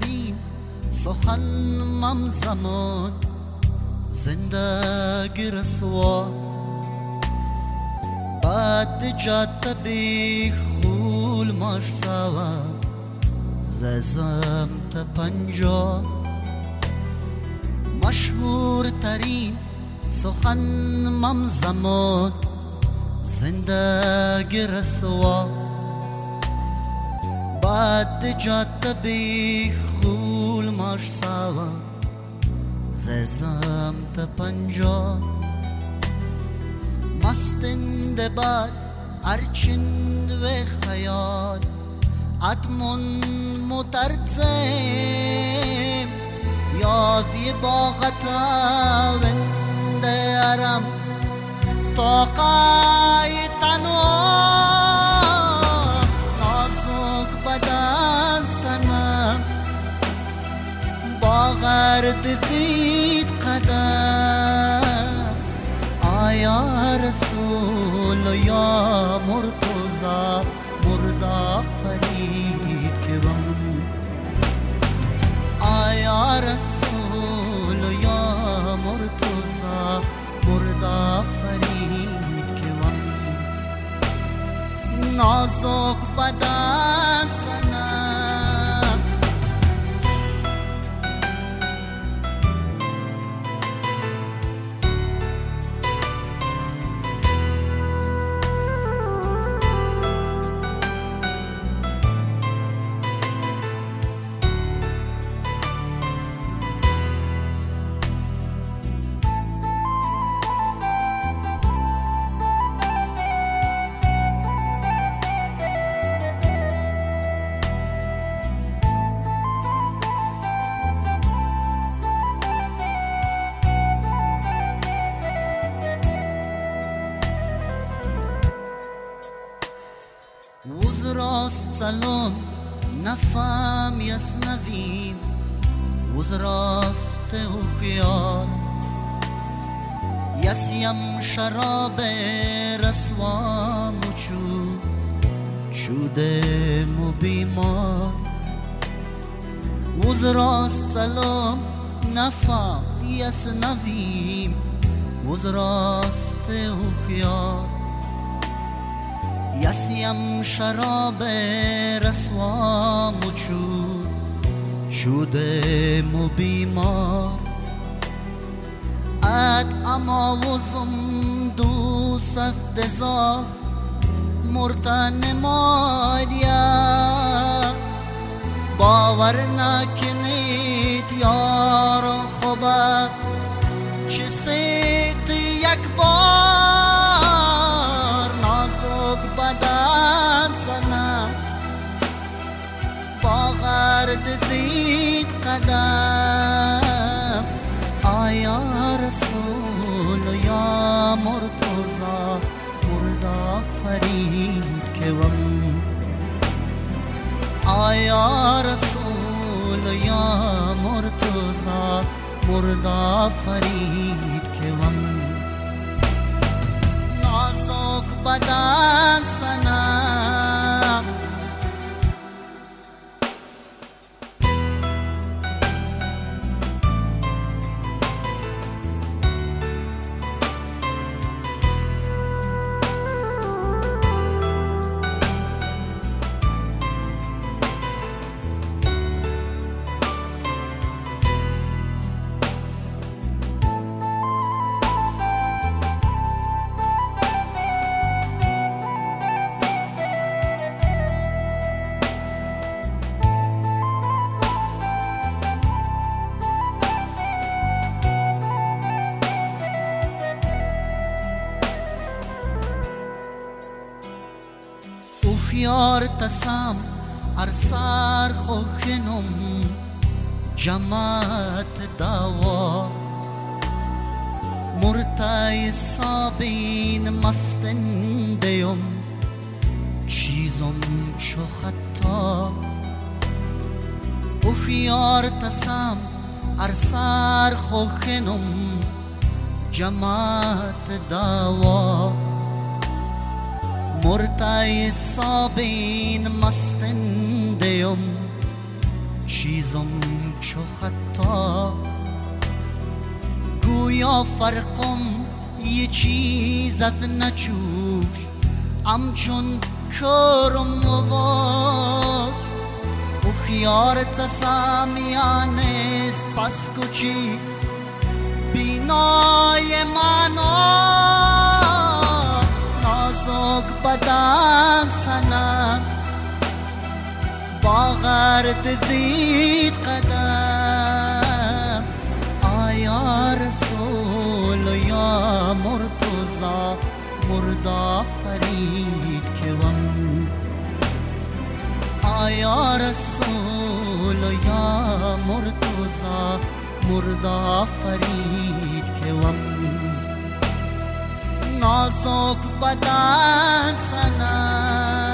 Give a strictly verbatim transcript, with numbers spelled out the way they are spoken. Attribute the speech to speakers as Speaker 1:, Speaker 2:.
Speaker 1: ترین سخن مم زمان زندگی رسوا بعد جاده بی خول ماش سوا ززم تا پنجا مشهور ترین سخن مم زمان زندگی رسوا بعد جاده بی خول ماش سوا ززم تا پنجا مستند بعد ارچند و خیال ادمون مترزم یادی باغتا ونده ارم طاقای تنوا نازک بدن سنم با غرد دید قدم آیا رسول یا مرتضی مردا فرید که بم آیا رسول یا مرتضی مردا فرید که بم نازک بدن سنم وز راست سلام نفهم یسنویم وز راست و خیال یسیم شراب رسوام و چو چودم و بیمار وز راست سلام نفهم یسنویم وز راست و خیال یسیم شراب رسوام و چو شدم و بیمار اد اما وزم دو صد دزار مرتن مادیا باور نکنید یار خوبه چه سید یک بار نازک بدن سنم با غرد دید قدم آیا رسول یا مرتضی مردا فرید که وم آیا رسول یا مرتضی مردا فرید که وم نازک بدن سنم یار تسام ارسار خوخنم جماعت داوا مرتای سابین مستندیم چیزم چو خطا اخیار تسام ارسار خوخنم جماعت داوا مرتای سابین مستندیم چیزم چو خطا گویا فرقم یه چیزت نچوش همچون کرم و واش و خیار تسامیانست پس کو چیز بینای منو نازک بدن سنم با غرد دید قدم آیا رسول یا مرتضی مردا فرید که وم آیا رسول یا مرتضی مردا فرید که وم نازک بدن سنم